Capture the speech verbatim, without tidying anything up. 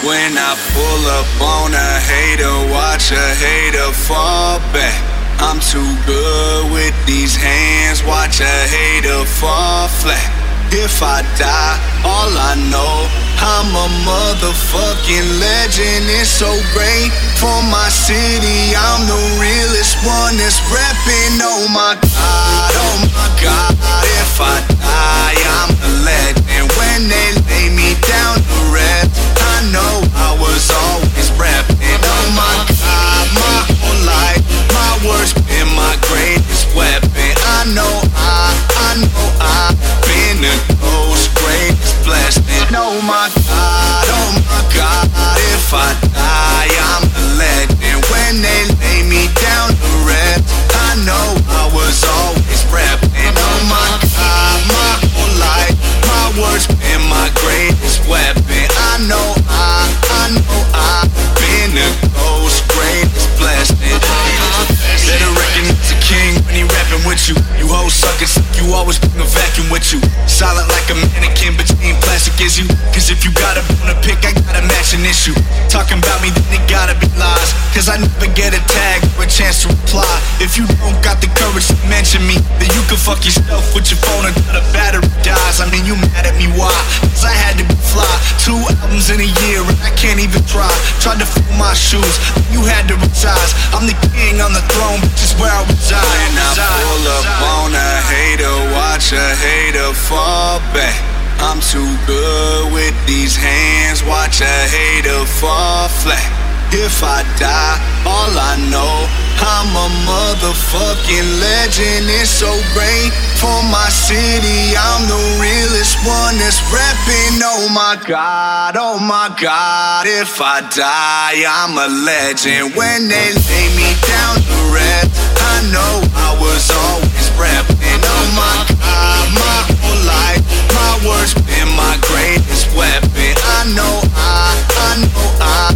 When I pull up on a hater, watch a hater fall back. I'm too good with these hands, watch a hater fall flat. If I die, all I know, I'm a motherfucking legend. It's so great for my city, I'm the realest one that's reppin'. Oh my God, oh my God, if I die, I'm a legend. When they lay me down to rest, I know I was always reppin'. Oh my God, my whole life, my words been my greatest weapon. I know I, I know I've been the ghost greatest blessing. Oh my God, oh my God, if I die, I'm a legend. When they lay me down to rest, I know I was always reppin'. Oh my God, my whole life, my words been my greatest weapon. I know I, I know I've been the ghost greatest blessing. Better recognize a king when he rapping with you. You hoes suckers, you always bring a vacuum with you. Solid like a mannequin, between plastic is you. Cause if you got a bone to pick, I gotta match an issue. Talking about me, then it gotta be lies. Cause I never get a tag or a chance to reply. If you don't got the courage to mention me, then you can fuck yourself with your phone until the battery dies. I mean, you mad at me, why? Cause I had to be fly. Two albums in a year and I can't even try. Tried to fill my shoes, you had to resize. I'm the king on the throne, which is where I reside. When I pull up on a hater, watch a hater fall back. I'm too good with these hands, watch a hater fall flat. If I die, all I know, I'm a motherfucking legend. It's so great for my city, I'm the realest one that's reppin'. Oh my God, oh my God, if I die, I'm a legend. When they lay me down to rest, I know I was always reppin'. Oh my God, my whole life, my words been my greatest weapon. I know I, I know I